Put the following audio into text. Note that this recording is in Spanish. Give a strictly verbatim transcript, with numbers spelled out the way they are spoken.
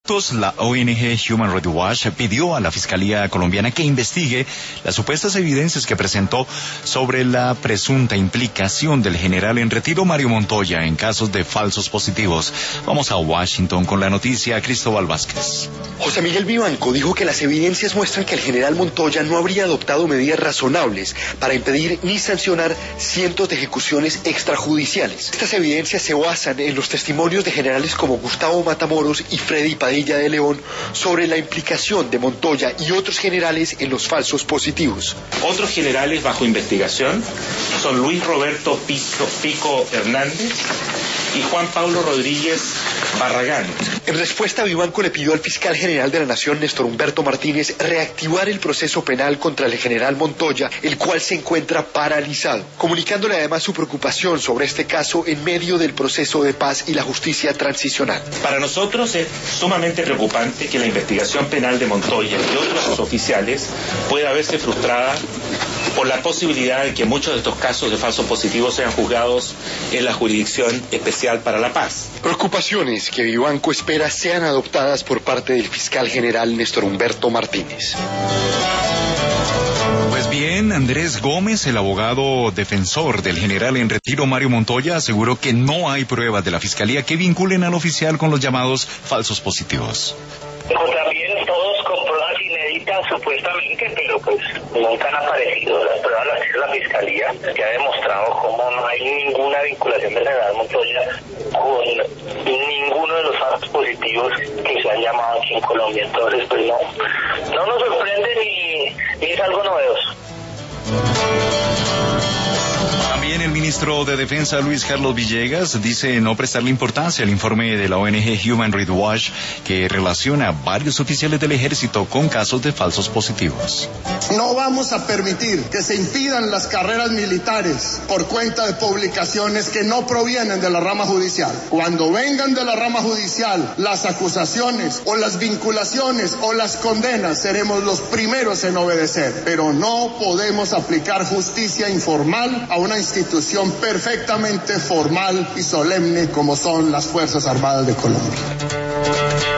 La O N G Human Rights Watch pidió a la Fiscalía colombiana que investigue las supuestas evidencias que presentó sobre la presunta implicación del general en retiro Mario Montoya en casos de falsos positivos. Vamos a Washington con la noticia. Cristóbal Vázquez. José Miguel Vivanco dijo que las evidencias muestran que el general Montoya no habría adoptado medidas razonables para impedir ni sancionar cientos de ejecuciones extrajudiciales. Estas evidencias se basan en los testimonios de generales como Gustavo Matamoros y Freddy Padilla de León sobre la implicación de Montoya y otros generales en los falsos positivos. Otros generales bajo investigación son Luis Roberto Pico, Pico Hernández y Juan Pablo Rodríguez Barragán. En respuesta, Vivanco le pidió al fiscal general de la Nación, Néstor Humberto Martínez, reactivar el proceso penal contra el general Montoya, el cual se encuentra paralizado, comunicándole además su preocupación sobre este caso en medio del proceso de paz y la justicia transicional. Para nosotros es sumamente preocupante que la investigación penal de Montoya y otros oficiales pueda verse frustrada por la posibilidad de que muchos de estos casos de falsos positivos sean juzgados en la Jurisdicción Especial para la Paz. Preocupaciones que Vivanco espera sean adoptadas por parte del fiscal general Néstor Humberto Martínez. Pues bien, Andrés Gómez, el abogado defensor del general en retiro Mario Montoya, aseguró que no hay pruebas de la Fiscalía que vinculen al oficial con los llamados falsos positivos. También todos con pruebas inéditas supuestamente, pero pues nunca han aparecido. Las pruebas las tiene la Fiscalía, que ha demostrado cómo no hay ninguna vinculación del general Montoya con ninguno de los falsos positivos que se han llamado aquí en Colombia. Entonces pues no, no nos sorprende ni, ni es algo novedoso. También el ministro de Defensa, Luis Carlos Villegas, dice no prestarle importancia al informe de la O N G Human Rights Watch que relaciona a varios oficiales del ejército con casos de falsos positivos. No vamos a permitir que se impidan las carreras militares por cuenta de publicaciones que no provienen de la rama judicial. Cuando vengan de la rama judicial las acusaciones o las vinculaciones o las condenas, seremos los primeros en obedecer, pero no podemos aplicar justicia informal a una institución perfectamente formal y solemne como son las Fuerzas Armadas de Colombia.